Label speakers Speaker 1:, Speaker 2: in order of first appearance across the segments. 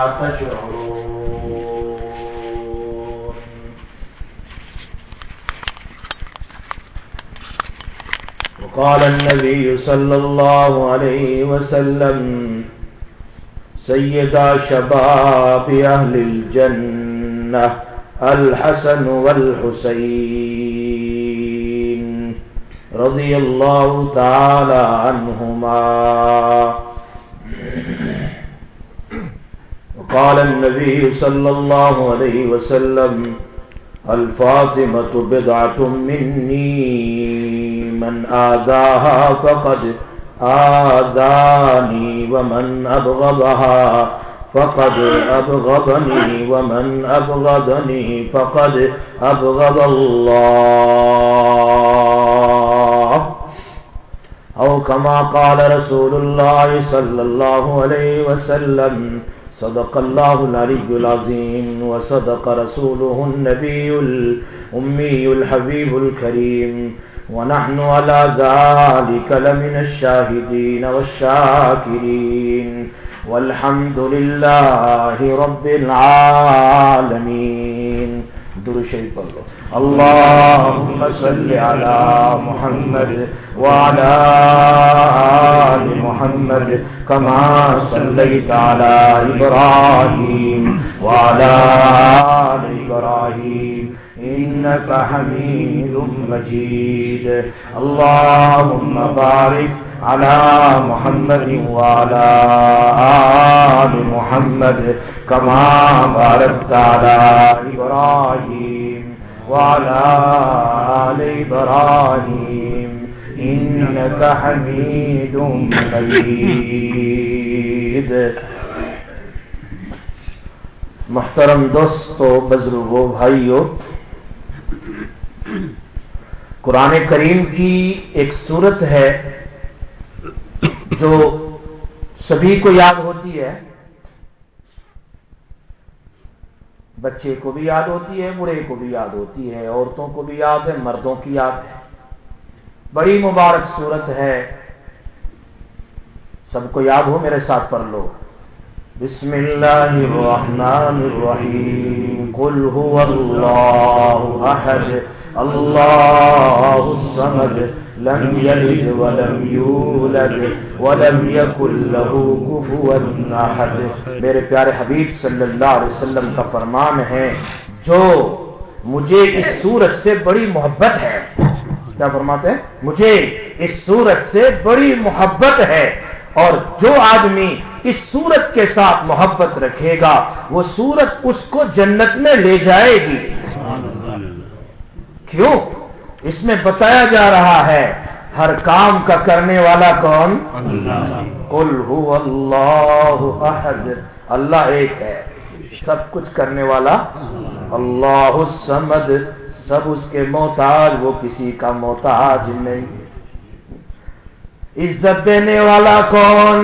Speaker 1: تشعرون. وقال النبي صلى الله عليه وسلم سيدا شباب أهل الجنة الحسن والحسين رضي الله تعالى عنهما. وقال النبي صلى الله عليه وسلم الفاطمة بضعة مني من آذاها فقد آذاني ومن أبغضها فقد أبغضني ومن أبغضني فقد أبغض الله أو كما قال رسول الله صلى الله عليه وسلم. صدق الله العلي العظيم وصدق رسوله النبي الأمي الحبيب الكريم ونحن على ذلك لمن الشاهدين والشاكرين والحمد لله رب العالمين. درود شریف پڑھ لو. اللهم صل على محمد وعلى آل محمد كما صليت على إبراهيم وعلى آل إبراهيم إنك حميد مجيد. اللهم بارك على محمد وعلى آل محمد كما باركت على إبراهيم وعلى آل إبراهيم إنك حميد مجيد. محترم دوستو، بزرگوں، بھائیو، قرآن کریم کی ایک سورت ہے جو سبھی کو یاد ہوتی ہے. بچے کو بھی یاد ہوتی ہے، بوڑھے کو بھی یاد ہوتی ہے، عورتوں کو بھی یاد ہے، مردوں کی یاد ہے. بڑی مبارک سورت ہے، سب کو یاد ہو، میرے ساتھ پڑھ لو. بسم اللہ الرحمن الرحیم. قل هو اللہ احد اللہ الصمد لم یلد ولم یولد ولم یکن له کفوا احد. میرے پیارے حبیب صلی اللہ علیہ وسلم کا فرمان ہے، جو مجھے اس سورت سے بڑی محبت ہے. کیا فرماتے ہیں؟ مجھے اس سورت سے بڑی محبت ہے، اور جو آدمی اس سورت کے ساتھ محبت رکھے گا وہ سورت اس کو جنت میں لے جائے گی. کیوں؟ اس میں بتایا جا رہا ہے ہر کام کا کرنے والا کون؟ قل هو اللہ احد. اللہ ایک ہے، سب کچھ کرنے والا. اللہ الصمد، سب اس کے محتاج، وہ کسی کا محتاج نہیں. عزت دینے والا کون؟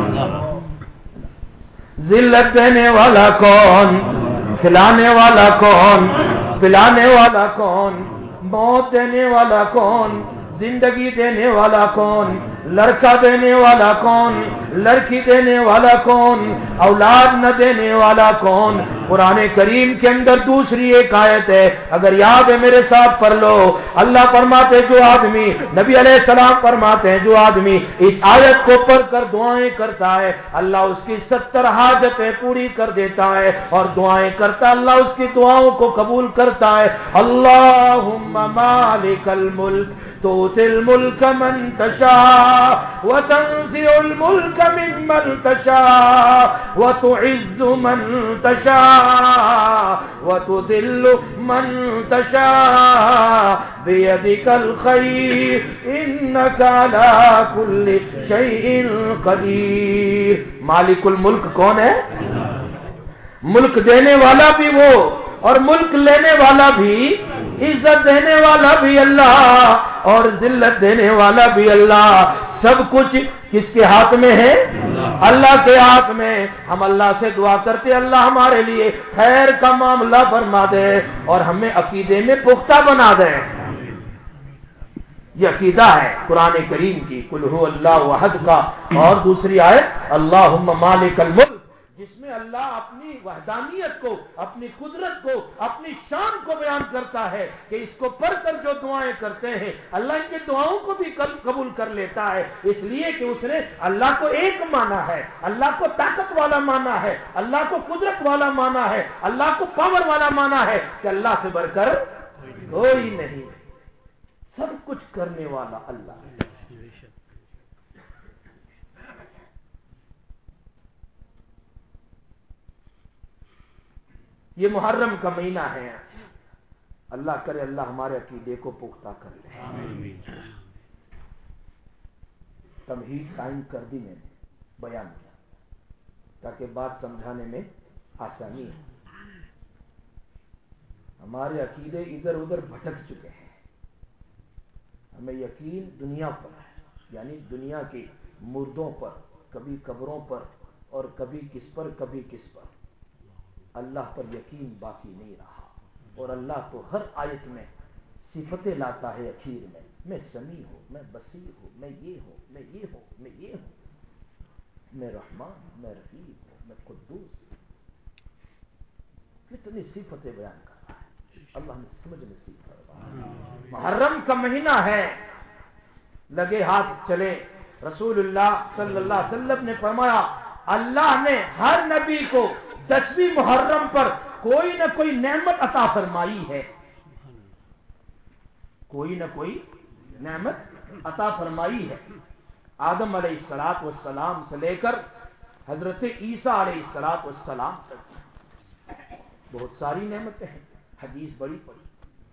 Speaker 1: ذلت دینے والا کون؟ کھلانے والا کون؟ پلانے والا کون؟ موت دینے والا کون؟ زندگی دینے والا کون؟ لڑکا دینے والا کون؟ لڑکی دینے والا کون؟ اولاد نہ دینے والا کون؟ قرآن کریم کے اندر دوسری ایک آیت ہے، اگر یاد ہے میرے ساتھ پڑھ لو. اللہ فرماتے جو آدمی، نبی علیہ السلام فرماتے ہیں، جو آدمی اس آیت کو پڑھ کر دعائیں کرتا ہے اللہ اس کی 70 حاجتیں پوری کر دیتا ہے، اور دعائیں کرتا اللہ اس کی دعاؤں کو قبول کرتا ہے. اللہم مالک الملک تؤتی الملک من تشاء وتنزع الملک ممن تشاء وتعز من تشاء وتذل من تشاء بيدك الخير إنك على كل شيء قدير. مالک الملک کون ہے؟ ملک دینے والا بھی وہ، اور ملک لینے والا بھی، عزت دینے والا بھی اللہ، اور ذلت دینے والا بھی اللہ. سب کچھ کس کے ہاتھ میں ہے؟ اللہ کے ہاتھ میں. ہم اللہ سے دعا کرتے اللہ ہمارے لیے خیر کا معاملہ فرما دے اور ہمیں عقیدے میں پختہ بنا دے. یہ عقیدہ ہے قرآن کریم کی قل هو اللہ احد کا. اور دوسری آیت اللہم مالک الملک، جس میں اللہ اپنی وحدانیت کو، اپنی قدرت کو، اپنی شان کو بیان کرتا ہے کہ اس کو پڑھ کر جو دعائیں کرتے ہیں اللہ ان کی دعاؤں کو بھی قبول کر لیتا ہے، اس لیے کہ اس نے اللہ کو ایک مانا ہے، اللہ کو طاقت والا مانا ہے، اللہ کو قدرت والا مانا ہے، اللہ کو پاور والا مانا ہے کہ اللہ سے بڑھ کر کوئی نہیں، سب کچھ کرنے والا اللہ ہے۔ یہ محرم کا مہینہ ہے، اللہ کرے اللہ ہمارے عقیدے کو پختہ کر لے۔ تمہید قائم کر دی میں نے، بیان کیا تاکہ بات سمجھانے میں آسانی ہے۔ ہمارے عقیدے ادھر ادھر بھٹک چکے ہیں، ہمیں یقین دنیا پر ہے، یعنی دنیا کے مردوں پر، کبھی قبروں پر اور کبھی کس پر کبھی کس پر، اللہ پر یقین باقی نہیں رہا۔ اور اللہ تو ہر آیت میں صفتیں لاتا ہے، اخیر میں سمیع ہوں، میں بصیر ہوں، میں یہ ہوں، میں یہ ہوں، میں یہ ہوں، میں رحمان، میں رحیم ہوں، میں قدوس ہوں۔ کتنی صفتیں بیان کر رہا ہے، اللہ نے سمجھ نصیب فرمائے۔ محرم کا مہینہ ہے، لگے ہاتھ چلے۔ رسول اللہ صلی اللہ علیہ وسلم نے فرمایا اللہ نے ہر نبی کو 10ویں محرم پر کوئی نہ کوئی نعمت عطا فرمائی ہے، کوئی نہ کوئی نعمت عطا فرمائی ہے۔ آدم علیہ السلام سے لے کر حضرت عیسیٰ علیہ السلام تک بہت ساری نعمتیں ہیں، حدیث بڑی پڑی،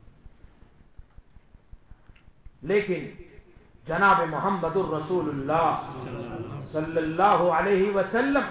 Speaker 1: لیکن جناب محمد الرسول اللہ صلی اللہ علیہ وسلم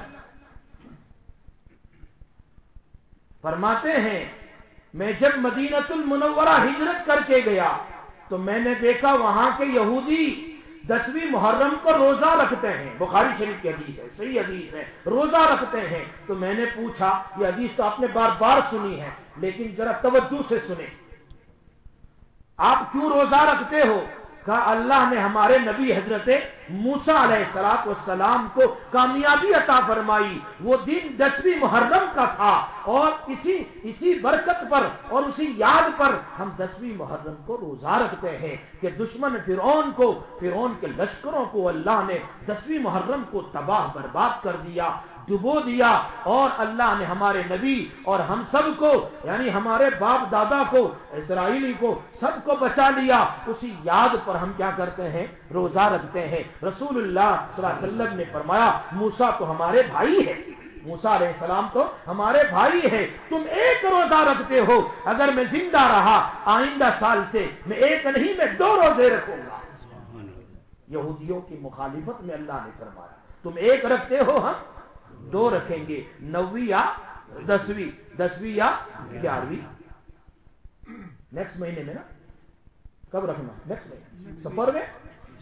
Speaker 1: فرماتے ہیں میں جب مدینۃ المنورہ ہجرت کر کے گیا تو میں نے دیکھا وہاں کے یہودی 10ویں محرم کو روزہ رکھتے ہیں، بخاری شریف کی حدیث ہے، صحیح حدیث ہے، روزہ رکھتے ہیں۔ تو میں نے پوچھا، یہ حدیث تو آپ نے بار بار سنی ہے لیکن ذرا توجہ سے سنیں، آپ کیوں روزہ رکھتے ہو؟ کہا اللہ نے ہمارے نبی حضرت موسیٰ علیہ السلام کو کامیابی عطا فرمائی، وہ دن 10ویں محرم کا تھا، اور اسی برکت پر اور اسی یاد پر ہم 10ویں محرم کو روزہ رکھتے ہیں کہ دشمن فرعون کے لشکروں کو اللہ نے 10ویں محرم کو تباہ برباد کر دیا، ڈبو دیا، اور اللہ نے ہمارے نبی اور ہم سب کو، یعنی ہمارے باپ دادا کو، اسرائیلی کو، سب کو بچا لیا۔ اسی یاد پر ہم کیا کرتے ہیں؟ روزہ رکھتے ہیں۔ رسول اللہ صلی اللہ علیہ وسلم نے فرمایا موسیٰ تو ہمارے بھائی ہے، موسیٰ علیہ السلام تو ہمارے بھائی ہے، تم ایک روزہ رکھتے ہو، اگر میں زندہ رہا آئندہ سال سے میں ایک نہیں میں 2 روزے رکھوں گا۔ یہودیوں کی مخالفت میں اللہ نے فرمایا تم ایک رکھتے ہو، ہم 2 رکھیں گے، 9ویں یا 10ویں یا 11ویں، نیکسٹ مہینے میں نا، کب رکھنا؟ نیکسٹ مہینے سفر میں،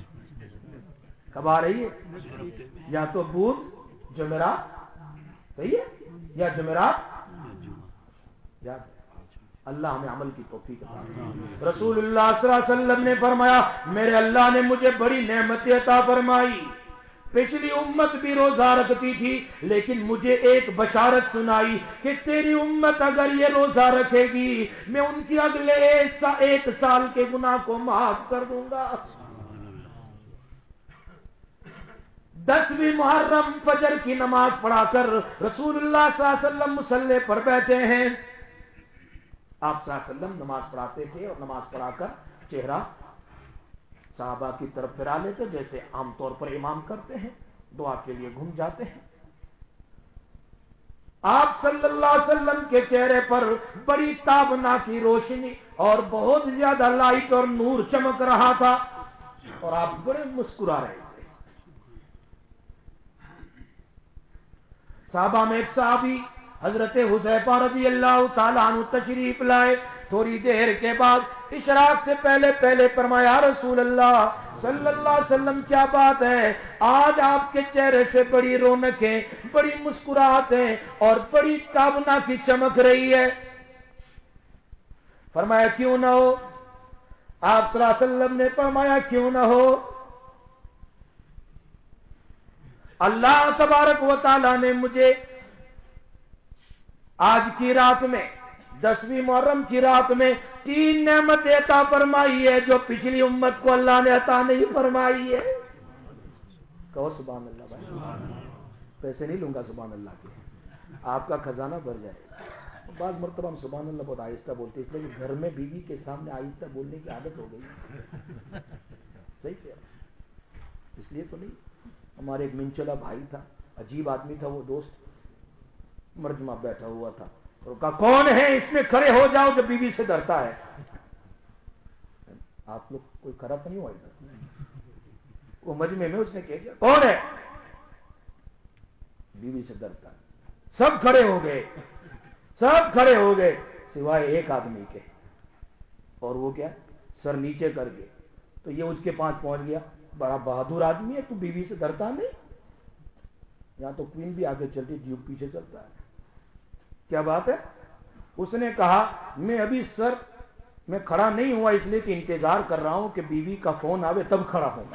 Speaker 1: کب آ رہی ہے؟ یا تو بدھ جمعرات، صحیح ہے، یا جمعرات، یاد ہے؟ اللہ ہمیں عمل کی توفیق عطا فرمائے۔ رسول اللہ صلی اللہ علیہ وسلم نے فرمایا میرے اللہ نے مجھے بڑی نعمتیں عطا فرمائی، پچھلی امت بھی روزہ رکھتی تھی لیکن مجھے ایک بشارت سنائی کہ تیری امت اگر یہ روزہ رکھے گی میں ان کی اگلے 1 سال کے گناہ کو معاف کر دوں گا۔ 10ویں محرم فجر کی نماز پڑھا کر رسول اللہ صلی اللہ علیہ وسلم مصلی پر بیٹھے ہیں، آپ صلی اللہ علیہ وسلم نماز پڑھاتے تھے اور نماز پڑھا کر چہرہ صحابہ کی طرف پھرا لیتے جیسے عام طور پر امام کرتے ہیں، دعا کے لیے گھوم جاتے ہیں۔ آپ صلی اللہ علیہ وسلم کے چہرے پر بڑی تابناکی روشنی اور بہت زیادہ لائٹ اور نور چمک رہا تھا اور آپ بڑے مسکرا رہے تھے۔ صحابہ میں ایک صحابی حضرت حذیفہ رضی اللہ تعالیٰ عنہ تشریف لائے، تھوڑی دیر کے بعد اشراق سے پہلے فرمایا رسول اللہ صلی اللہ علیہ وسلم کیا بات ہے، آج آپ کے چہرے سے بڑی رونقیں، بڑی مسکراہٹیں اور بڑی تابنا کی چمک رہی ہے۔ فرمایا کیوں نہ ہو؟ آپ صلی اللہ علیہ وسلم نے فرمایا کیوں نہ ہو، اللہ تبارک و تعالی نے مجھے آج کی رات میں 10ویں محرم کی رات میں 3 نعمتیں عطا فرمائی ہے جو پچھلی امت کو اللہ نے عطا نہیں فرمائی ہے. کہو سبحان اللہ. بھائی پیسے نہیں لوں گا سبحان اللہ کے, آپ کا خزانہ بھر جائے گا. بعض مرتبہ ہم سبحان اللہ بہت آہستہ بولتے اس لیے کہ گھر میں بیوی کے سامنے آہستہ بولنے کی عادت ہو گئی. صحیح کیا, اس لیے تو نہیں. ہمارے ایک منچلا بھائی تھا, عجیب آدمی تھا وہ دوست, مرجمہ بیٹھا ہوا تھا اور کہا کون ہے اس میں کھڑے ہو جاؤ جو بیوی سے ڈرتا ہے. آپ لوگ کوئی کھڑا تو نہیں ہوا ادھر؟ وہ مجمع میں اس نے کہہ دیا کون ہے بیوی سے ڈرتا ہے. سب کھڑے ہو گئے, سب کھڑے ہو گئے سوائے ایک آدمی کے, اور وہ کیا سر نیچے کر کے. تو یہ اس کے پاس پہنچ گیا, بڑا بہادر آدمی ہے تو بیوی سے ڈرتا نہیں. یہاں تو کوئین بھی آگے چلتی, ڈیوک پیچھے چلتا ہے. کیا بات ہے؟ اس نے کہا میں ابھی سر میں کھڑا نہیں ہوا اس لیے کہ انتظار کر رہا ہوں کہ بیوی کا فون آوے تب کھڑا ہوں.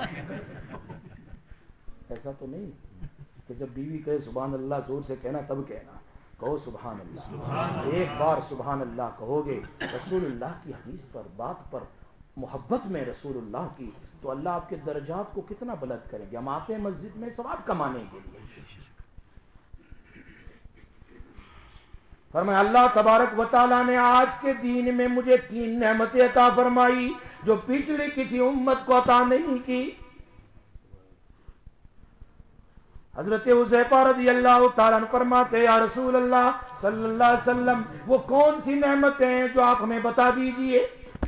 Speaker 1: ایسا تو نہیں کہ جب بیوی کہے سبحان اللہ زور سے کہنا تب کہنا. کہو سبحان اللہ. ایک بار سبحان اللہ کہو گے رسول اللہ کی حدیث پر, بات پر, محبت میں رسول اللہ کی, تو اللہ آپ کے درجات کو کتنا بلند کریں گے. ہم آتے ہیں مسجد میں ثواب کمانے کے لیے. فرمایا اللہ تبارک و تعالیٰ نے آج کے دین میں مجھے 3 نعمتیں عطا فرمائی جو پچھلی کسی امت کو عطا نہیں کی. حضرت حذیفہ رضی اللہ تعالیٰ عنہ فرماتے یا رسول اللہ صلی اللہ علیہ وسلم وہ کون سی نعمتیں ہیں جو آپ ہمیں بتا دیجئے.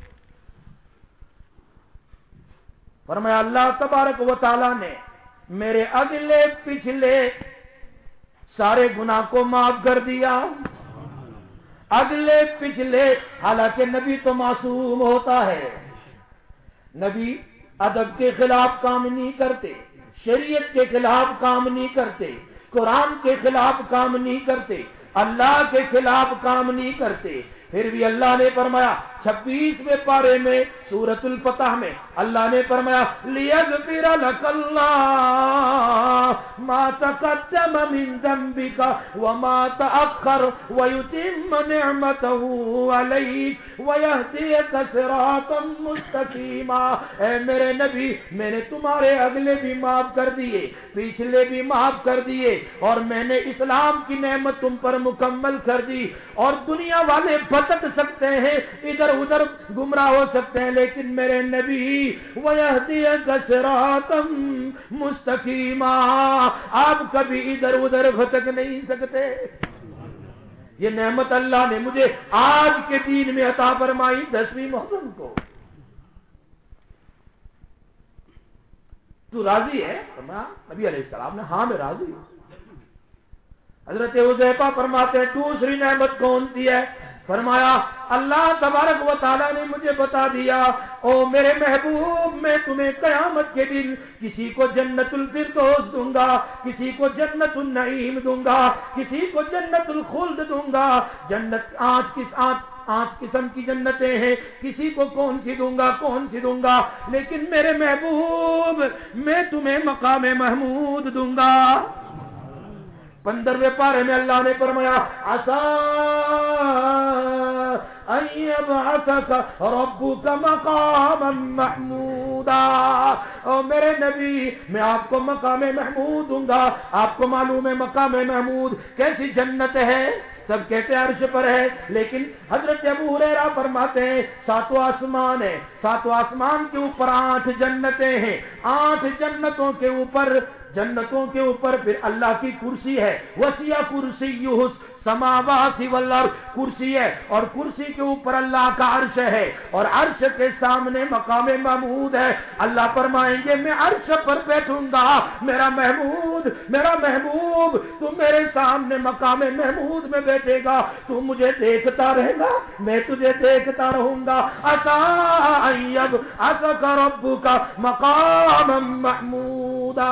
Speaker 1: فرمایا اللہ تبارک و تعالیٰ نے میرے اگلے پچھلے سارے گناہ کو معاف کر دیا. اگلے پچھلے, حالانکہ نبی تو معصوم ہوتا ہے, نبی ادب کے خلاف کام نہیں کرتے, شریعت کے خلاف کام نہیں کرتے, قرآن کے خلاف کام نہیں کرتے, اللہ کے خلاف کام نہیں کرتے. پھر بھی اللہ نے فرمایا 26ویں پارے میں سورۃ الفتح میں اللہ نے فرمایا لیغفر لک اللہ ما تقدم من ذنبک وما تأخر ویتم نعمته علیک ویہدیک صراطا مستقیما. اے میرے نبی میں نے تمہارے اگلے بھی معاف کر دیے, پچھلے بھی معاف کر دیے, اور میں نے اسلام کی نعمت تم پر مکمل کر دی. اور دنیا والے بھٹک سکتے ہیں, ادھر ادھر گمراہ ہو سکتے ہیں, لیکن میرے نبی وَيَهْدِيَكَ صِرَاطًا مُسْتَقِيمًا آپ کبھی ادھر ادھر بھٹک نہیں سکتے. یہ نعمت اللہ نے مجھے آج کے دین میں عطا فرمائی 10ویں محرم کو. تو راضی ہے؟ نبی علیہ السلام نے ہاں میں راضی ہوں. حضرت حذیفہ فرماتے ہیں دوسری نعمت کون سی ہے؟ فرمایا اللہ تبارک و تعالیٰ نے مجھے بتا دیا او میرے محبوب میں تمہیں قیامت کے دن کسی کو جنت الفردوس دوں گا, کسی کو جنت النعیم دوں گا, کسی کو جنت الخلد دوں گا. جنت 8 قسم کی جنتیں ہیں, کسی کو کون سی دوں گا کون سی دوں گا, لیکن میرے محبوب میں تمہیں مقام محمود دوں گا. 15ویں پارے میں اللہ نے فرمایا عسیٰ ان یبعثک ربک مقاما محمودا. او میرے نبی میں آپ کو مقام محمود دوں گا. آپ کو معلوم ہے مقام محمود کیسی جنت ہے؟ سب کہتے ہیں عرش پر ہے, لیکن حضرت ابو ہریرہ فرماتے ہیں 7 آسمان ہے, 7 آسمان کے اوپر 8 جنتیں ہیں, 8 جنتوں کے اوپر پھر اللہ کی کرسی ہے. وسیع کرسیہ السماوات والارض, کرسی ہے اور کرسی کے اوپر اللہ کا عرش ہے, اور عرش کے سامنے مقام محمود ہے. اللہ فرمائیں گے میں عرش پر بیٹھوں گا, میرا محبوب تو میرے سامنے مقام محمود میں بیٹھے گا, تو مجھے دیکھتا رہے گا, میں تجھے دیکھتا رہوں گا. عسیٰ ان یبعثک ربک مقاما محمودا.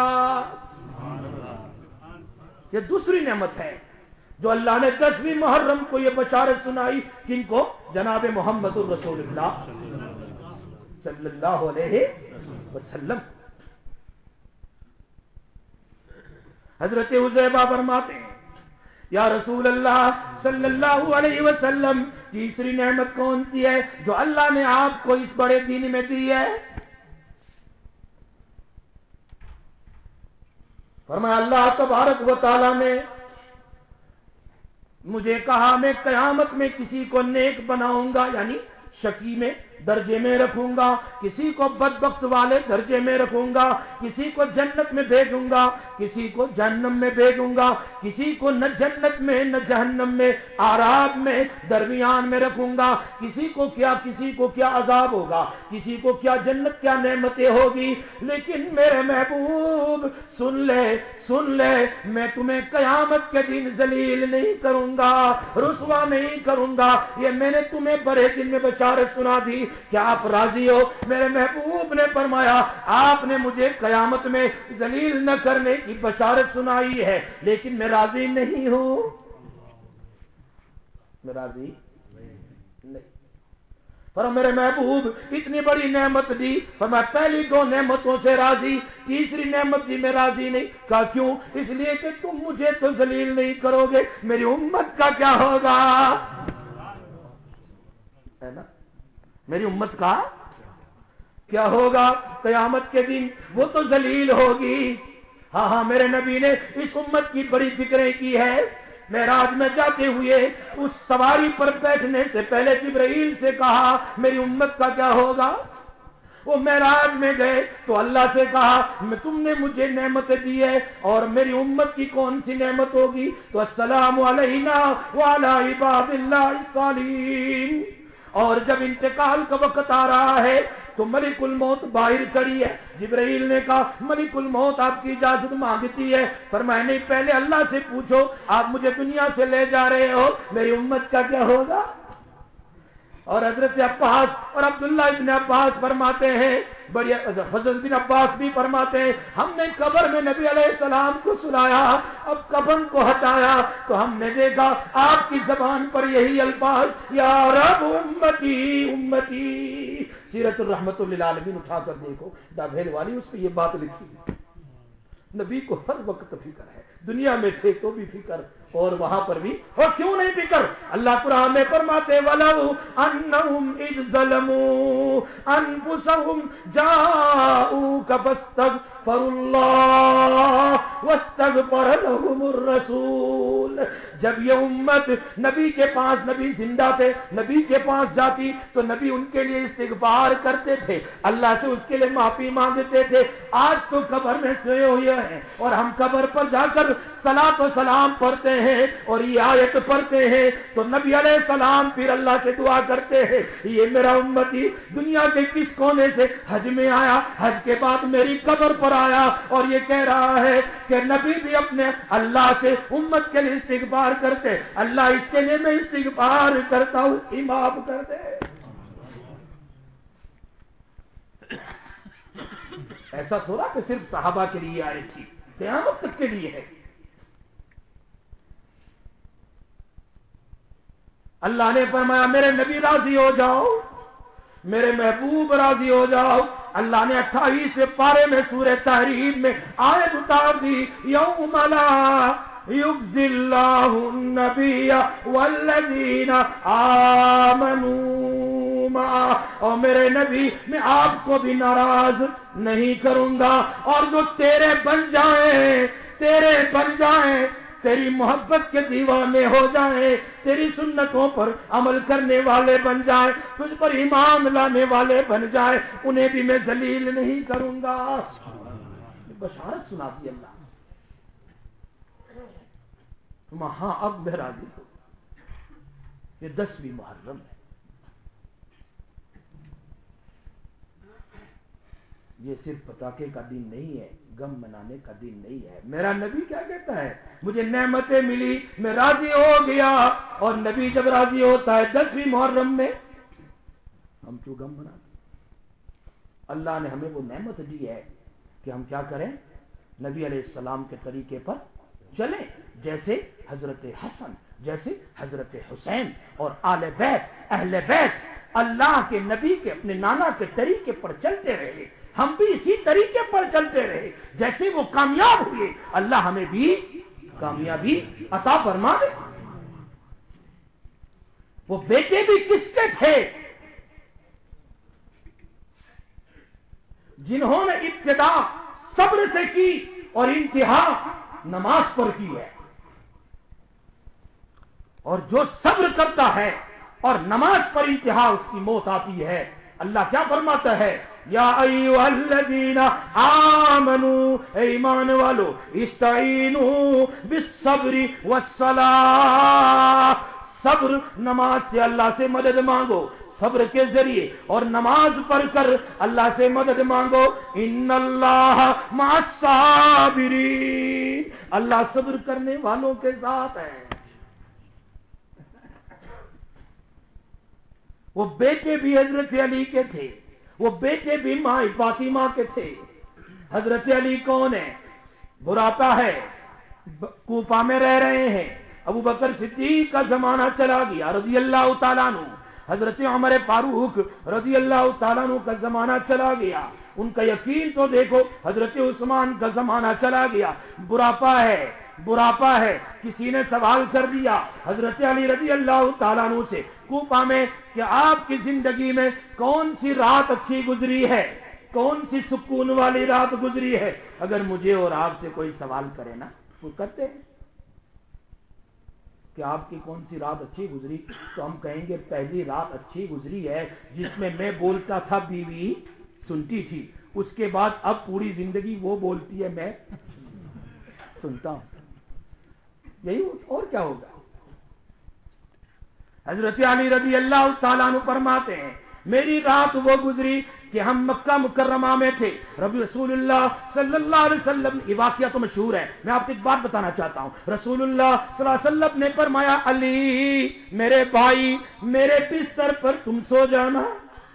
Speaker 1: یہ دوسری نعمت ہے جو اللہ نے 10ویں محرم کو یہ بشارت سنائی. کن کو؟ جناب محمد الرسول اللہ صلی اللہ علیہ وسلم. حضرت حذیفہ فرماتے ہیں یا رسول اللہ صلی اللہ علیہ وسلم، تیسری نعمت کون سی ہے جو اللہ نے آپ کو اس بڑے دین میں دی ہے؟ فرمایا اللہ تبارک و تعالی نے مجھے کہا میں قیامت میں کسی کو نیک بناؤں گا، یعنی شقی میں درجے میں رکھوں گا، کسی کو بدبخت والے درجے میں رکھوں گا، کسی کو جنت میں بھیجوں گا، کسی کو جہنم میں بھیجوں گا، کسی کو نہ جنت میں نہ جہنم میں، آراب میں درمیان میں رکھوں گا، کسی کو کیا عذاب ہوگا، کسی کو کیا جنت کیا نعمتیں ہوگی، لیکن میرے محبوب سن لے میں تمہیں قیامت کے دن ذلیل نہیں کروں گا، رسوا نہیں کروں گا، یہ میں نے تمہیں بڑے دن میں بشارت سنا دی، کیا آپ راضی ہو؟ میرے محبوب نے فرمایا آپ نے مجھے قیامت میں ذلیل نہ کرنے کی بشارت سنائی ہے، لیکن میں راضی نہیں ہوں، میں راضی نہیں۔ پر میرے محبوب اتنی بڑی نعمت دی، پر میں پہلی 2 نعمتوں سے راضی، تیسری نعمت دی میں راضی نہیں۔ کہا کیوں؟ اس لیے کہ تم مجھے تو ذلیل نہیں کرو گے، میری امت کا کیا ہوگا؟ ہے نا، میری امت کا کیا ہوگا قیامت کے دن؟ وہ تو ذلیل ہوگی۔ ہاں میرے نبی نے اس امت کی بڑی فکریں کی ہے۔ معراج میں جاتے ہوئے اس سواری پر بیٹھنے سے پہلے جبرائیل سے کہا میری امت کا کیا ہوگا؟ وہ معراج میں گئے تو اللہ سے کہا تم نے مجھے نعمت دی ہے اور میری امت کی کون سی نعمت ہوگی؟ تو السلام علینا وعلی عباد اللہ الصالحین۔ اور جب انتقال کا وقت آ رہا ہے تو ملک الموت باہر کھڑی ہے، جبرائیل نے کہا ملک الموت آپ کی اجازت مانگتی ہے، فرمایا نہیں پہلے اللہ سے پوچھو، آپ مجھے دنیا سے لے جا رہے ہو، میری امت کا کیا ہوگا؟ اور حضرت عباس اور عبداللہ ابن عباس فرماتے ہیں، بڑی حضرت بن عباس بھی فرماتے ہیں ہم نے قبر میں نبی علیہ السلام کو سلایا، اب کفن کو ہٹایا تو ہم نے دیکھا آپ کی زبان پر یہی الفاظ یا رب امتی امتی۔ سیرت الرحمت للعالمین اٹھا کر دیکھو، ڈابھیل والی اس پہ یہ بات لکھی ہے۔ نبی کو ہر وقت فکر ہے، دنیا میں تھے تو بھی فکر اور وہاں پر بھی، اور کیوں نہیں فکر؟ اللہ قرآن میں فرماتے وَلَوْ أَنَّهُمْ إِذْ ظَلَمُوا أَنفُسَهُمْ جَاءُوكَ فَاسْتَغْفَرُوا اللَّهَ وَاسْتَغْفَرَ لَهُمُ الرَّسُولُ۔ جب یہ امت نبی کے پاس، نبی زندہ تھے، نبی کے پاس جاتی تو نبی ان کے لیے استغفار کرتے تھے، اللہ سے اس کے لیے معافی مانگتے تھے۔ آج تو قبر میں سوئے ہوئے ہیں اور ہم قبر پر جا کر صلاۃ و سلام پڑھتے ہیں اور یہ آیت پڑھتے ہیں تو نبی علیہ السلام پھر اللہ سے دعا کرتے ہیں یہ میرا امتی دنیا کے کس کونے سے حج میں آیا، حج کے بعد میری قبر پر آیا اور یہ کہہ رہا ہے کہ نبی بھی اپنے اللہ سے امت کے لیے استغفار کرتے، اللہ اس کے لیے میں استغفار کرتا ہوں، اس کی معاف کر دے۔ ایسا تھوڑا کہ صرف صحابہ کے لیے آئی تھی، قیامت تک کے لیے ہے۔ اللہ نے فرمایا میرے نبی راضی ہو جاؤ، میرے محبوب راضی ہو جاؤ۔ اللہ نے 28 پارے میں سورہ تحریم میں آیت اتار دی یوم لا یخزی اللہ النبی والذین آمنوا معہ، اور میرے نبی میں آپ کو بھی ناراض نہیں کروں گا، اور جو تیرے بن جائیں تیری محبت کے دیوانے ہو جائیں، تیری سنتوں پر عمل کرنے والے بن جائیں، تجھ پر ایمان لانے والے بن جائیں، انہیں بھی میں ذلیل نہیں کروں گا۔ بشارت سنا دی اللہ۔ ہاں اب میں راضی ہوں۔ یہ 10ویں محرم ہے، یہ صرف پتاکے کا دن نہیں ہے، غم منانے کا دن نہیں ہے۔ میرا نبی کیا کہتا ہے؟ مجھے نعمتیں ملی، میں راضی ہو گیا، اور نبی جب راضی ہوتا ہے 10ویں محرم میں، ہم کیوں غم مناتے؟ اللہ نے ہمیں وہ نعمت دی ہے کہ ہم کیا کریں؟ نبی علیہ السلام کے طریقے پر چلیں، جیسے حضرت حسن، جیسے حضرت حسین اور آل بیت، اہل بیت اللہ کے نبی کے اپنے نانا کے طریقے پر چلتے رہے، ہم بھی اسی طریقے پر چلتے رہے، جیسے وہ کامیاب ہوئے اللہ ہمیں بھی کامیابی عطا فرما دے. وہ بیٹے بھی کس کے تھے؟ جنہوں نے ابتدا صبر سے کی اور انتہا نماز پر کی ہے. اور جو صبر کرتا ہے اور نماز پر انتہا اس کی موت آتی ہے. اللہ کیا فرماتا ہے؟ یا ایھا الذین آمنوا، اے ایمان والو، استعینوا بالصبر والصلاۃ، صبر نماز سے اللہ سے مدد مانگو، صبر کے ذریعے اور نماز پڑھ کر اللہ سے مدد مانگو. ان اللہ مع الصابرین، اللہ صبر کرنے والوں کے ساتھ ہے. وہ بیٹے بھی حضرت علی کے تھے، وہ بیٹے بھی ماں فاطمہ کے تھے. حضرت علی کون ہے؟ براتا ہے، کوفہ میں رہ رہے ہیں. ابو بکر صدیق کا زمانہ چلا گیا رضی اللہ تعالیٰ عنہ. حضرت عمر فاروق رضی اللہ تعالیٰ عنہ کا زمانہ چلا گیا. ان کا یقین تو دیکھو. حضرت عثمان کا زمانہ چلا گیا. براپا ہے. کسی نے سوال کر دیا حضرت علی رضی اللہ تعالیٰ عنہ سے کوفہ میں کہ آپ کی زندگی میں کون سی رات اچھی گزری ہے، کون سی سکون والی رات گزری ہے؟ اگر مجھے اور آپ سے کوئی سوال کرے نا، وہ کرتے ہیں کہ آپ کی کون سی رات اچھی گزری، تو ہم کہیں گے پہلی رات اچھی گزری ہے جس میں میں بولتا تھا بیوی سنتی تھی. اس کے بعد اب پوری زندگی وہ بولتی ہے میں سنتا ہوں. یہی اور کیا ہوگا؟ حضرت علی رضی اللہ تعالیٰ عنہ فرماتے ہیں میری رات وہ گزری کہ ہم مکہ مکرمہ میں تھے. رسول اللہ صلی اللہ علیہ وسلم، یہ واقعہ تو مشہور ہے، میں آپ کو ایک بات بتانا چاہتا ہوں. رسول اللہ صلی اللہ علیہ وسلم نے فرمایا علی میرے بھائی میرے بستر پر تم سو جانا،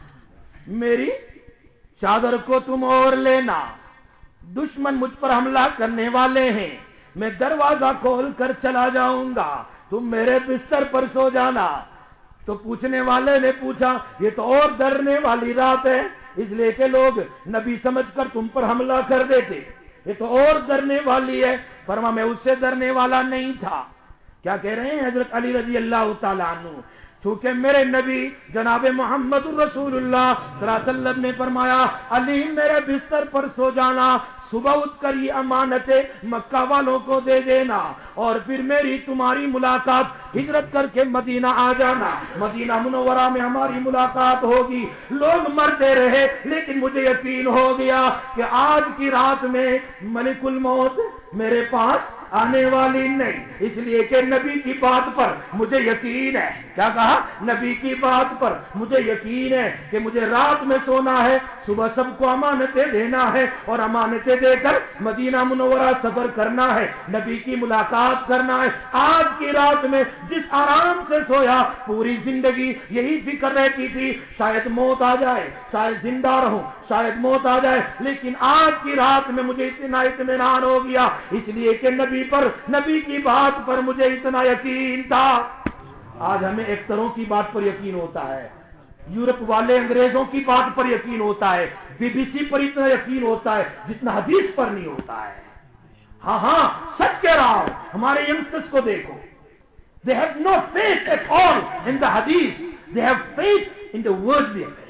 Speaker 1: میری چادر کو تم اور لینا، دشمن مجھ پر حملہ کرنے والے ہیں، میں دروازہ کھول کر چلا جاؤں گا، تم میرے بستر پر سو جانا. تو پوچھنے والے نے پوچھا یہ تو اور ڈرنے والی رات ہے، اس لیے کہ لوگ نبی سمجھ کر تم پر حملہ کر دیتے، یہ تو اور ڈرنے والی ہے. فرما میں اس سے ڈرنے والا نہیں تھا. کیا کہہ رہے ہیں حضرت علی رضی اللہ تعالیٰ عنہ؟ چونکہ میرے نبی جناب محمد رسول اللہ صلی اللہ علیہ وسلم نے فرمایا علی میرے بستر پر سو جانا، صبح اٹھ کر یہ امانتیں مکہ والوں کو دے دینا، اور پھر میری تمہاری ملاقات ہجرت کر کے مدینہ آ جانا، مدینہ منورہ میں ہماری ملاقات ہوگی. لوگ مرتے رہے لیکن مجھے یقین ہو گیا کہ آج کی رات میں ملک الموت میرے پاس آنے والی نہیں، اس لیے کہ نبی کی بات پر مجھے یقین ہے. کیا کہا؟ نبی کی بات پر مجھے یقین ہے کہ مجھے رات میں سونا ہے، صبح سب کو امانتیں دینا ہے اور امانتیں دے کر مدینہ منورہ سفر کرنا ہے، نبی کی ملاقات کرنا ہے. آج کی رات میں جس آرام سے سویا پوری زندگی یہی فکر رہتی تھی شاید موت آ جائے، شاید زندہ رہوں، شاید موت آ جائے، لیکن آج کی رات میں مجھے اتنا اطمینان ہو گیا اس لیے کہ نبی کی بات پر مجھے اتنا یقین تھا. آج ہمیں ایکٹروں کی بات پر یقین ہوتا ہے، یورپ والے انگریزوں کی بات پر یقین ہوتا ہے، بی بی سی پر اتنا یقین ہوتا ہے جتنا حدیث پر نہیں ہوتا ہے. ہاں سچ کہہ رہا ہوں. ہمارے ینگسٹرز کو دیکھو، they have no faith at all in the hadith, they have faith in the worldly affairs.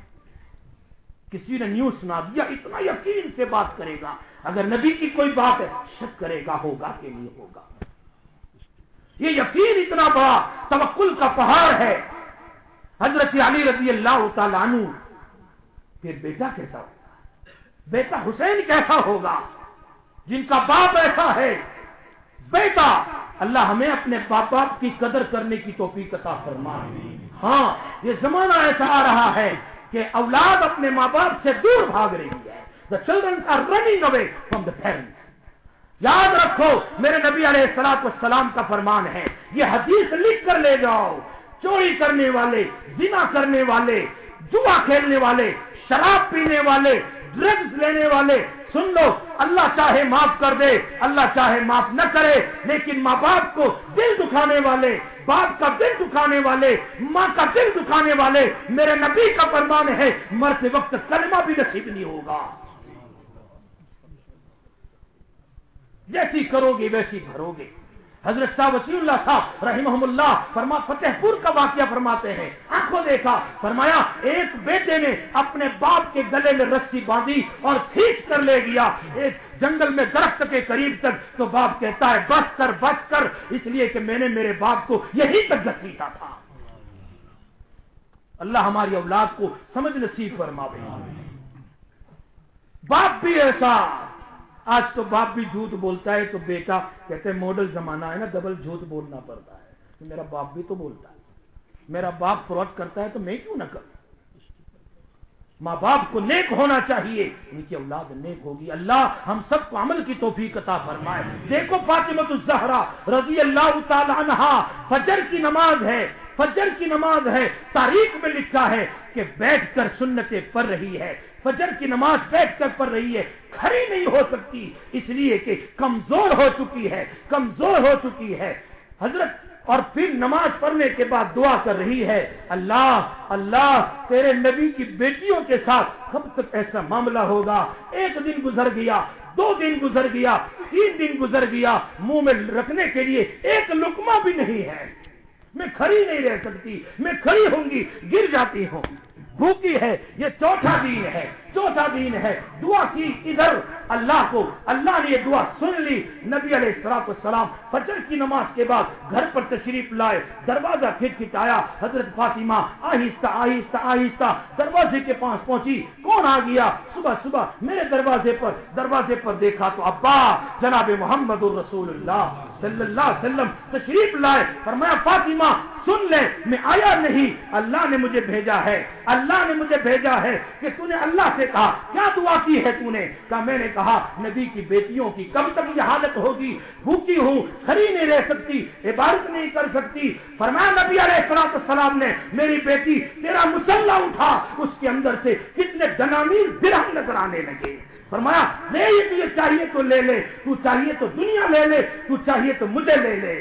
Speaker 1: کسی نے نیوز سنا دیا اتنا یقین سے بات کرے گا، اگر نبی کی کوئی بات ہے شک کرے گا ہوگا کہ نہیں ہوگا. یہ یقین اتنا بڑا توکل کا پہاڑ ہے. حضرت علی رضی اللہ تعالیٰ عنہ. پھر بیٹا کیسا ہوگا؟ بیٹا حسین کیسا ہوگا جن کا باپ ایسا ہے؟ بیٹا اللہ ہمیں اپنے باپ کی قدر کرنے کی توفیق عطا فرمائے. ہاں یہ زمانہ ایسا آ رہا ہے کہ اولاد اپنے ماں باپ سے دور بھاگ رہی ہے. The children are running away from the parents. یاد رکھو میرے نبی علیہ الصلوۃ والسلام کا فرمان ہے، یہ حدیث لکھ کر لے جاؤ. چوری کرنے والے، زنا کرنے والے، جوا کھیلنے والے، شراب پینے والے، ڈرگز لینے والے، سن لو اللہ چاہے معاف کر دے، اللہ چاہے معاف نہ کرے، لیکن ماں باپ کو دل دکھانے والے، باپ کا دل دکھانے والے، ماں کا دل دکھانے والے، میرے نبی کا فرمان ہے مرتے وقت کلمہ بھی نصیب نہیں ہوگا. جیسی کرو گے ویسی بھرو گے. حضرت صاحب وسیع اللہ صاحب رحمہم اللہ فتح پور کا واقعہ فرماتے ہیں. آنکھوں دیکھا, فرمایا ایک بیٹے نے اپنے باپ کے گلے میں رسی باندھی اور کھینچ کر لے گیا ایک جنگل میں درخت کے قریب تک. تو باپ کہتا ہے بچ کر, اس لیے کہ میں نے میرے باپ کو یہی تک گھسیٹا تھا. اللہ ہماری اولاد کو سمجھ نصیب فرماوے. باپ بھی ایسا. آج تو باپ بھی جھوٹ بولتا ہے تو بیٹا کہتے ہیں ماڈل زمانہ ہے نا, ڈبل جھوٹ بولنا پڑتا ہے. تو میرا باپ بھی تو بولتا ہے, میرا باپ فراڈ کرتا ہے تو میں کیوں نہ کروں. ماں باپ کو نیک ہونا چاہیے, ان کی اولاد نیک ہوگی. اللہ ہم سب کو عمل کی توفیق عطا فرمائے. دیکھو فاطمہ الزہرا رضی اللہ تعالی عنہا, فجر کی نماز ہے, فجر کی نماز ہے, تاریخ میں لکھا ہے کہ بیٹھ کر سنتیں پڑھ رہی ہے. فجر کی نماز بیٹھ کر پڑھ رہی ہے, کھڑی نہیں ہو سکتی اس لیے کہ کمزور ہو چکی ہے. حضرت اور پھر نماز پڑھنے کے بعد دعا کر رہی ہے, اللہ تیرے نبی کی بیٹیوں کے ساتھ کب تک ایسا معاملہ ہوگا. ایک دن گزر گیا, 2 دن گزر گیا, 3 دن گزر گیا, منہ میں رکھنے کے لیے ایک لقمہ بھی نہیں ہے. میں کھڑی نہیں رہ سکتی, میں کھڑی ہوں گی گر جاتی ہوں, بھوکی ہے. یہ چوتھا دین ہے. دعا کی ادھر اللہ کو, اللہ نے یہ دعا سن لی. نبی علیہ الصلوۃ والسلام فجر کی نماز کے بعد گھر پر تشریف لائے, دروازہ کھٹکھٹایا. حضرت فاطمہ آہستہ دروازے کے پاس پہنچی. کون آ گیا؟ صبح میرے دروازے پر دیکھا تو ابا جناب محمد الرسول اللہ صلی اللہ علیہ وسلم تشریف لائے. فرمایا فاطمہ سن لے, میں آیا نہیں, اللہ نے مجھے بھیجا ہے کہ تو نے اللہ سے کہا. کیا دعا کی ہے تو نے؟ کہا میں نے کہا نبی کی بیٹیوں کی کب تک یہ حالت ہوگی, بھوکی ہوں, کھڑی نہیں رہ سکتی, عبادت نہیں کر سکتی. فرمایا نبی علیہ الصلوۃ والسلام نے, میری بیٹی تیرا مصلی اٹھا, اس کے اندر سے کتنے دنانیر درہم نظر آنے لگے. فرمایا نہیں تجھے چاہیے تو لے لے, تو چاہیے تو دنیا لے لے, تو چاہیے تو مجھے لے لے.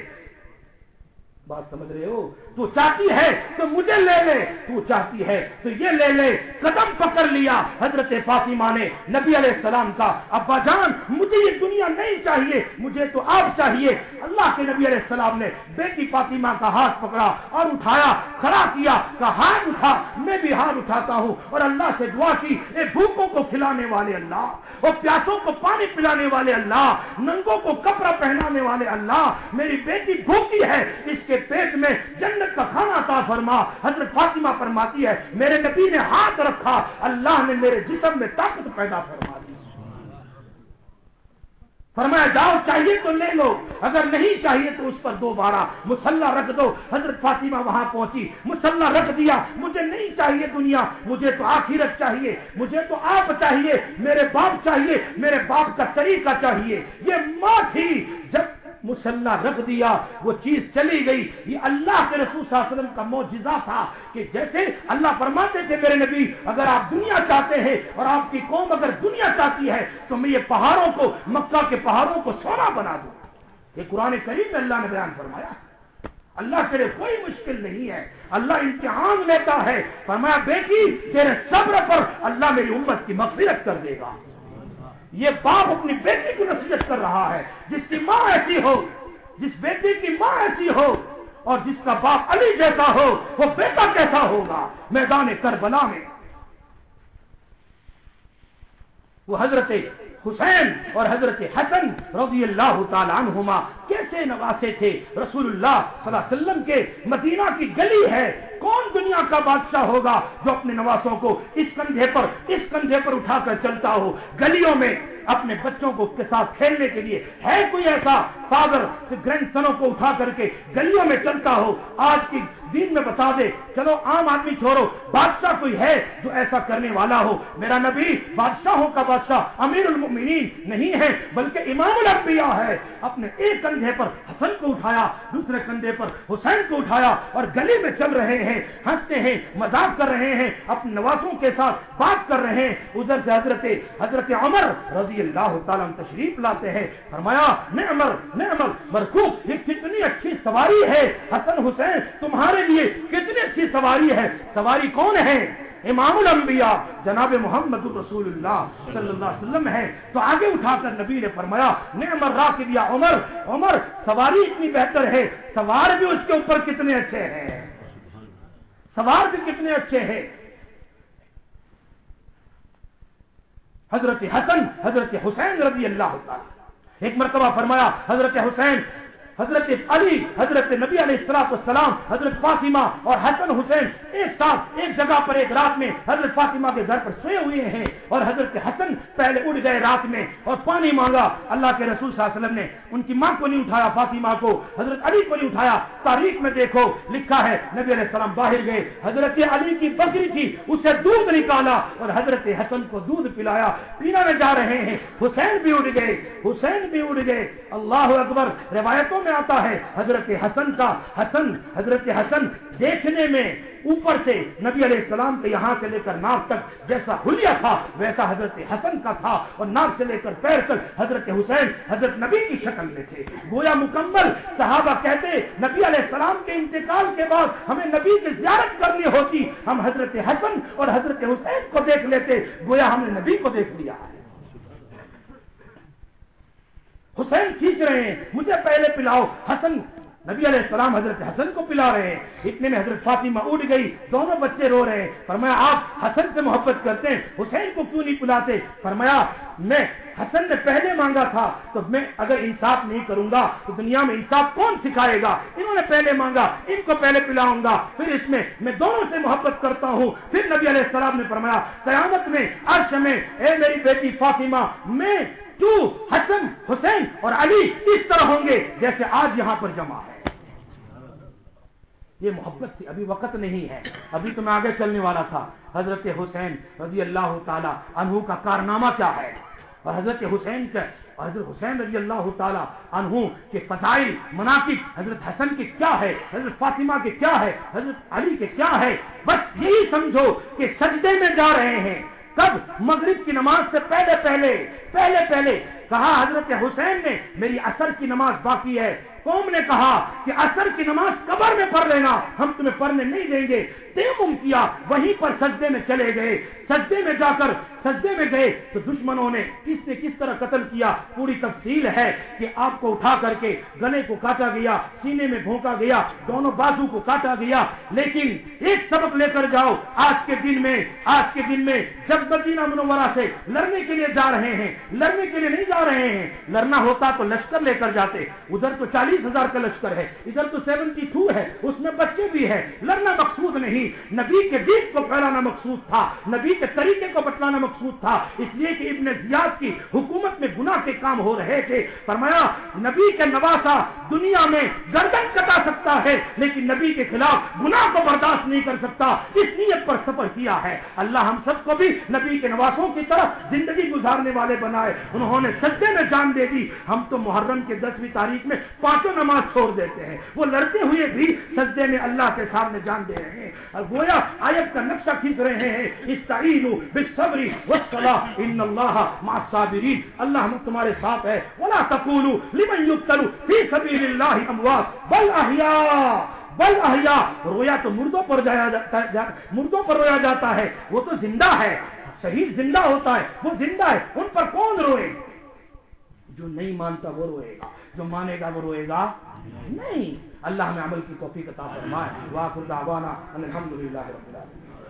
Speaker 1: بات سمجھ رہے ہو؟ تو چاہتی ہے تو مجھے لے لے, تو چاہتی ہے تو یہ لے لے. قدم پکڑ لیا حضرت فاطمہ نے نبی علیہ السلام کا. ابا جان مجھے یہ دنیا نہیں چاہیے, مجھے تو آپ چاہیے. اللہ کے نبی علیہ السلام نے بیٹی فاطمہ کا ہاتھ پکڑا اور اٹھایا, کھڑا کیا, کہا ہاتھ اٹھا. میں بھی ہاتھ اٹھاتا ہوں اور اللہ سے دعا کی, اے بھوکوں کو کھلانے والے اللہ, اور پیاسوں کو پانی پلانے والے اللہ, ننگوں کو کپڑا پہنانے والے اللہ, میری بیٹی بھوکی ہے, اس کے پیٹ میں جنت کا کھانا عطا فرما. حضرت فاطمہ فرماتی ہے میرے نبی نے ہاتھ رکھا, اللہ نے میرے جسم میں طاقت پیدا فرما دی. فرمایا جاؤ چاہیے تو لے لو, اگر نہیں چاہیے تو اس پر دوبارہ مصلی رکھ دو. حضرت فاطمہ وہاں پہنچی, مصلی رکھ دیا. مجھے نہیں چاہیے دنیا, مجھے تو آخرت چاہیے, مجھے تو آپ چاہیے, میرے باپ چاہیے, میرے باپ کا طریقہ چاہیے. یہ ماں تھی, جب مصلی رکھ دیا وہ چیز چلی گئی. یہ اللہ کے رسول صلی اللہ علیہ وسلم کا معجزہ تھا کہ جیسے اللہ فرماتے تھے میرے نبی اگر آپ دنیا چاہتے ہیں اور آپ کی قوم اگر دنیا چاہتی ہے تو میں یہ پہاڑوں کو, مکہ کے پہاڑوں کو سونا بنا دوں. یہ قرآن کریم میں اللہ نے بیان فرمایا. اللہ کے لیے کوئی مشکل نہیں ہے, اللہ امتحان لیتا ہے. فرمایا بیٹی تیرے صبر پر اللہ میری امت کی مغفرت کر دے گا. یہ باپ اپنی بیٹی کو نصیحت کر رہا ہے, جس کی ماں ایسی ہو, جس بیٹی کی ماں ایسی ہو اور جس کا باپ علی جیسا ہو, وہ بیٹا کیسا ہوگا. میدان کربلا میں وہ حضرت حسین اور حضرت حسن رضی اللہ تعالی عنہما کیسے نواسے تھے رسول اللہ صلی اللہ علیہ وسلم کے. مدینہ کی گلی ہے, کون دنیا کا بادشاہ ہوگا جو اپنے نواسوں کو اس کندھے پر اٹھا کر چلتا ہو. گلیوں میں اپنے بچوں کو کے ساتھ کھیلنے کے لیے ہے کوئی ایسا فادر گرینڈ سنوں کو اٹھا کر کے گلیوں میں چلتا ہو؟ آج کی دین میں بتا دے, چلو عام آدمی چھوڑو, بادشاہ کوئی ہے جو ایسا کرنے والا ہو؟ میرا نبی بادشاہوں کا بادشاہ امیر المؤمنین نہیں ہے بلکہ امام الانبیاء ہے. اپنے ایک کندھے پر حسن کو اٹھایا, دوسرے کندھے پر حسین کو اٹھایا اور گلی میں چل رہے ہیں, ہنستے ہیں, مذاق کر رہے ہیں, اپنے نوازوں کے ساتھ بات کر رہے ہیں. ادھر سے حضرت عمر رضی اللہ تعالیٰ تشریف لاتے ہیں. فرمایا نعمر مرکوب, یہ کتنی اچھی سواری ہے حسن حسین, تمہارے لیے کتنی اچھی سواری ہے. سواری کون ہے؟
Speaker 2: امام الانبیاء جناب محمد رسول اللہ صلی اللہ علیہ وسلم ہے، تو آگے اٹھا کر نبی نے فرمایا نعم الراکب یا عمر، عمر سواری اتنی بہتر ہے، سوار بھی اس کے اوپر کتنے اچھے ہیں، سوار بھی کتنے اچھے ہیں۔ حضرت حسن حضرت حسین رضی اللہ تعالی، ایک مرتبہ فرمایا حضرت حسین، حضرت علی، حضرت نبی علیہ الصلوۃ والسلام، حضرت فاطمہ اور حسن حسین ایک ساتھ ایک جگہ پر ایک رات میں حضرت فاطمہ کے گھر پر سوئے ہوئے ہیں، اور حضرت حسن پہلے اٹھ گئے رات میں اور پانی مانگا، اللہ کے رسول صلی اللہ علیہ وسلم نے ان کی ماں کو نہیں اٹھایا، فاطمہ کو، حضرت علی کو نہیں اٹھایا۔ تاریخ میں دیکھو لکھا ہے نبی علیہ السلام باہر گئے، حضرت علی کی بکری تھی اسے دودھ نکالا اور حضرت حسن کو دودھ پلایا، پینا میں جا رہے ہیں، حسین بھی اٹھ گئے، حسین بھی اٹھ گئے، اللہ اکبر۔ روایتوں میں آتا ہے حضرت حسن دیکھنے میں اوپر سے نبی علیہ السلام کے یہاں سے لے کر ناک تک جیسا حلیہ تھا ویسا حضرت حسن کا تھا، اور ناک سے لے کر پیر تک حضرت حسین حضرت نبی کی شکل میں تھے، گویا مکمل۔ صحابہ کہتے نبی علیہ السلام کے انتقال کے بعد ہمیں نبی کی زیارت کرنی ہوتی، ہم حضرت حسن اور حضرت حسین کو دیکھ لیتے، گویا ہم نے نبی کو دیکھ لیا ہے۔ حسین کھینچ رہے ہیں مجھے پہلے پلاؤ، حسن نبی علیہ السلام حضرت حسن کو پلا رہے ہیں، اتنے میں حضرت فاطمہ اٹھ گئی، دونوں بچے رو رہے ہیں، فرمایا آپ حسن سے محبت کرتے ہیں، حسین کو کیوں نہیں پلاتے؟ فرمایا میں حسن نے پہلے مانگا تھا تو میں اگر انصاف نہیں کروں گا تو دنیا میں انصاف کون سکھائے گا؟ انہوں نے پہلے مانگا، ان کو پہلے پلاؤں گا، پھر اس میں میں دونوں سے محبت کرتا ہوں۔ پھر نبی علیہ السلام نے فرمایا قیامت میں عرش میں اے میری بیٹی فاطمہ، میں تو حسن حسین اور علی اس طرح ہوں گے جیسے آج یہاں پر جمع ہے۔ یہ محبت تھی، ابھی وقت نہیں ہے، ابھی تو میں آگے چلنے والا تھا۔ حضرت حسین رضی اللہ تعالی عنہ کا کارنامہ کیا ہے، اور حضرت حسین رضی اللہ تعالی عنہ کے فضائل مناقب حضرت حسن کے کیا ہے، حضرت فاطمہ کے کیا ہے، حضرت علی کے کیا ہے، بس یہی سمجھو کہ سجدے میں جا رہے ہیں۔ کب؟ مغرب کی نماز سے پہلے کہا حضرت حسین نے میری عصر کی نماز باقی ہے، قوم نے کہا کہ عصر کی نماز قبر میں پڑھ لینا، ہم تمہیں پڑھنے نہیں دیں گے، تیمم کیا، وہیں پر سجدے میں چلے گئے، سجدے میں جا کر سجدے میں گئے تو دشمنوں نے کس طرح قتل کیا پوری تفصیل ہے کہ آپ کو اٹھا کر کے گلے کو کاٹا گیا، سینے میں بھونکا گیا، دونوں بازو کو کاٹا گیا۔ لیکن ایک سبق لے کر جاؤ آج کے دن میں جب مدینہ منورہ سے لڑنے کے لیے جا رہے ہیں، لڑنے کے لیے نہیں جا رہے ہیں، لڑنا ہوتا تو لشکر لے کر جاتے، ادھر تو 40,000 کا لشکر ہے، ادھر تو 72 ہے، اس میں بچے بھی ہے، لڑنا مقصود نہیں، نبی کے دین کو پھیلانا مقصود تھا، نبی کے طریقے کو بتلانا مقصود تھا، اس لیے کہ ابن زیاد کی حکومت میں گناہ کے کام ہو رہے تھے۔ فرمایا نبی کے نواسا دنیا میں گردن کٹا سکتا ہے لیکن نبی کے خلاف گناہ کو برداشت نہیں کر سکتا، اس نیت پر سفر کیا ہے۔ اللہ ہم سب کو بھی نبی کے نواسوں کی طرح زندگی گزارنے والے بنائے، انہوں نے سجدے میں جان دے دی، ہم تو محرم کے 10ویں تاریخ میں 5 نماز چھوڑ دیتے ہیں، وہ لڑتے ہوئے بھی سجدے میں اللہ کے سامنے جان دے رہے ہیں، اور گویا آیت کا نقشہ کھینچ رہے ہیں، استعینوا بالصبر والصلاۃ ان اللہ مع الصابرین، اللہ ہم تمہارے ساتھ ہے، ولا تقولوا لمن یقتل فی سبیل اللہ اموات بل احیاء، رویا تو مردوں پر رویا جاتا ہے، وہ تو زندہ ہے، شہید زندہ ہوتا ہے، وہ زندہ ہے، ان پر کون روئے؟ جو نہیں مانتا وہ روئے گا، جو مانے گا وہ روئے گا نہیں۔ اللہ ہمیں عمل کی توفیق عطا فرمائے۔ وآخر دعوانا الحمدللہ رب العالمین۔